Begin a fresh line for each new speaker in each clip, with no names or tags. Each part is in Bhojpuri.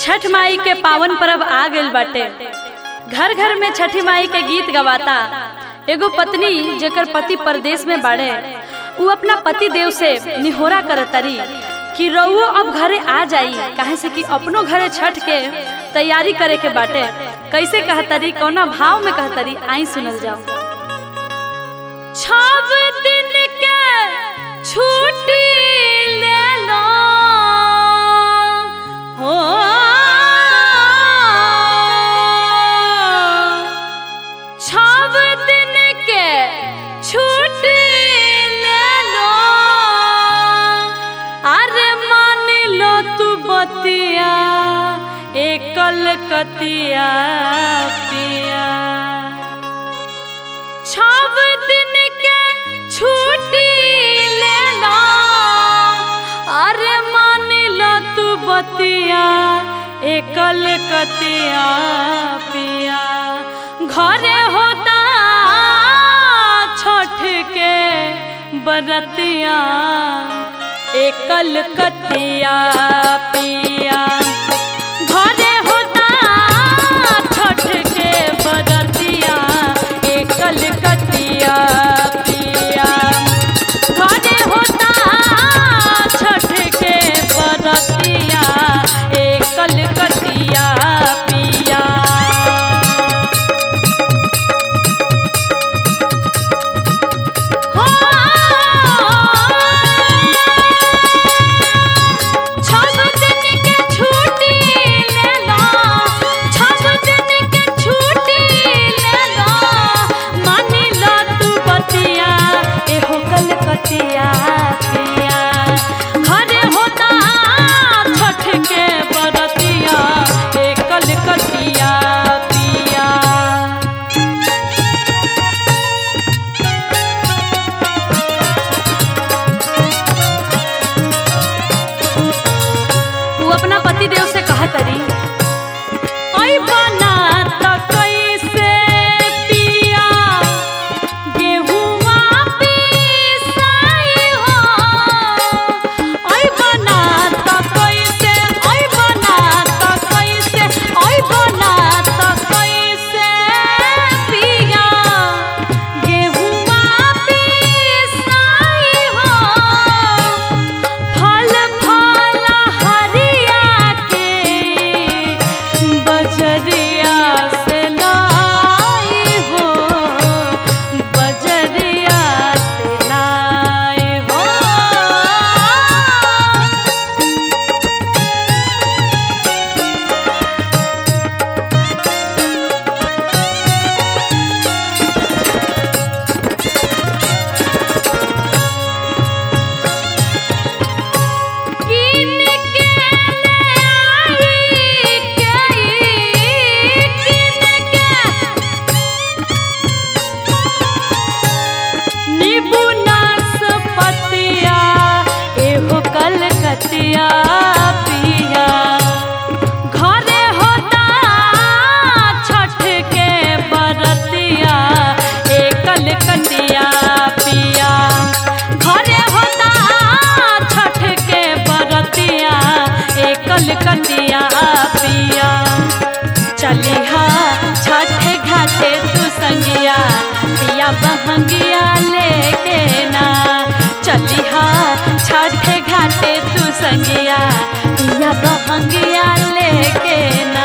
छठ माई के पावन पर्व आ गइल बाटे। घर घर में छठी माई के गीत गवाता। एगो पत्नी जेकर पति परदेश में बाड़े, उ अपना पति देव से निहोरा करतरी कि रउओ अब घरे आ जाई, काहे से कि अपनो घरे छठ के तैयारी करे के बाटे। कैसे कहतरी, कौना भाव में कहतरी, आई सुनल जाओ। 6 दिन के छुट्टी ले लो हो, 6 दिन के छुट्टी ले लो, अरे मान लो तू बतिया एकल कतिया पिया। 6 दिन के छुट्टी ले लो, अरे मान लो तू बतिया एकल कतिया पिया। घरे होता छठ के बरतिया एकल कतिया पिया। घरे होता छठ के बरतिया एकल कतिया पिया। घरे होता छठ के बरतिया एकल कतिया पिया। अपना पति देव से कहा तरी, ओई बना त कैसे पिया गेहुआ पिसाई हो। ओई बना त कैसे, ओई बना त कैसे, ओई बना त कैसे पिया गेहुआ पिसाई हो। फल फल हरिया बजरिया से लाई हो, बजरिया से लाई हो। कतिया पिया। घरे होता छठ के बरतिया एकल कतिया पिया। घरे होता छठ के बरतिया एकल कतिया पिया। चलिहा छठ घाटे तू संगिया पिया बहंगिया लेके ना। चलिहा छठ घाटे तू संगिया पिया बहंगिया लेके ना।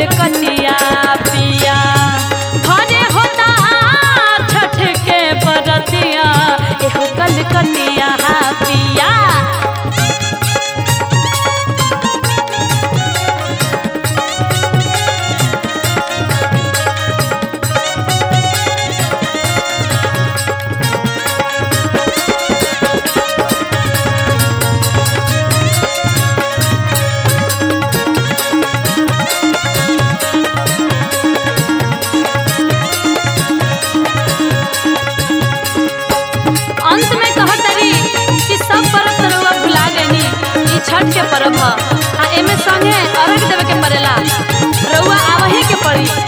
कटिया पिया घरे होता छठ के बरतिया एहो कल कटिया पिया। अंत में कहत रही कि सब पर्व तो रउआ भुला गईनी, ई छठ के पर्व ह आ एमे संगे अर्घ देवे के पड़ेला, रउआ आवही के पड़ी।